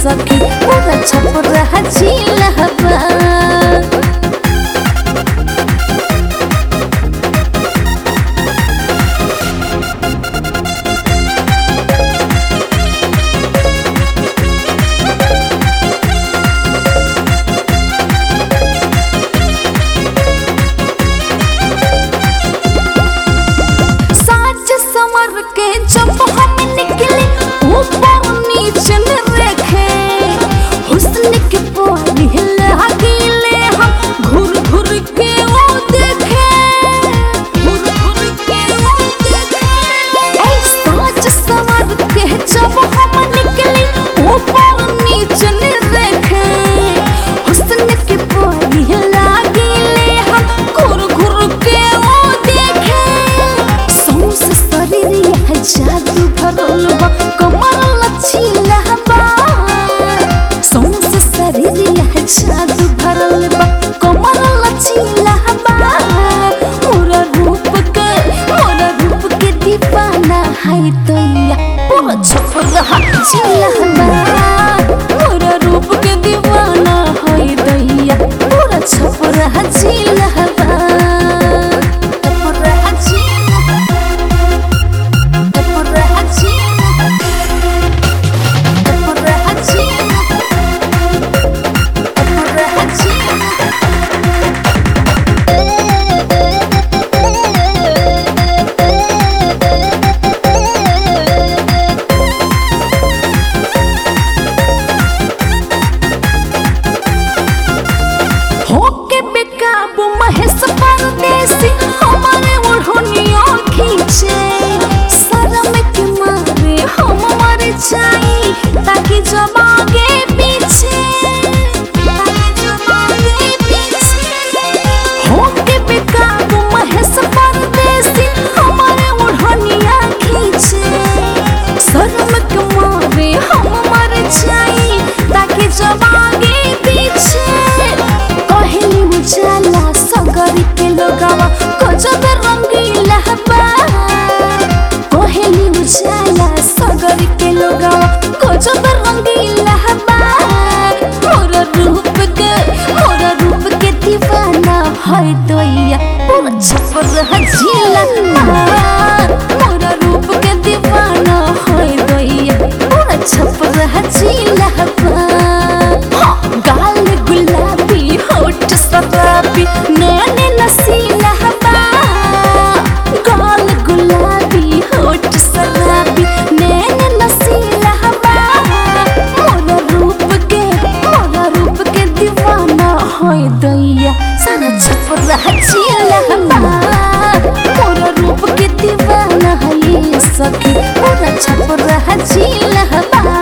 सखी पूरा छपरा जिला जब हम निकले ऊपर नीचे देखे हुस्न के पानी लागिले हम घुर घुर के वो देखे साज संवर के जब हम निकले ऊपर नीचे देखे हुस्न के पानी लागिले हम घुर घुर के वो देखे सौंस शरीर जादू भरल बा कमर लचीला बा सौंस शरीर जादू भरल बा कमर लचीला बा मोरा रूप के दीवाना है दैया पूरा छपरा जिला मोरा रूप के दीवाना है दैया पूरा छपरा जिला बेकाबू महेश परदेसी हमारे ओढ़निया खींचे शर्म के मारे हम मर जाई ताकि जब आगे पीछे होके बेकाबू महेश परदेसी हमारे ओढ़निया खींचे शर्म के मारे हम मर जाई ताकि जब आगे पीछे कहली उजाला सगरी के लोगावा गजब रंगीला बा कहली उजाला सगरी के लोगावा गजब रंगीला बा मोरा रूप के दीवाना है दैया पूरा छपरा जिला मोरा रूप के दीवाना है दैया पूरा छपरा जिला गाल गुलाबी होठ शराबी नैन नसीला बा गाल गुलाबी होठ शराबी नैन नसीला बा मोरा रूप के दीवाना है दैया सारा छपरा जिला मोरा रूप के दीवाना है सखी पूरा छपरा जिला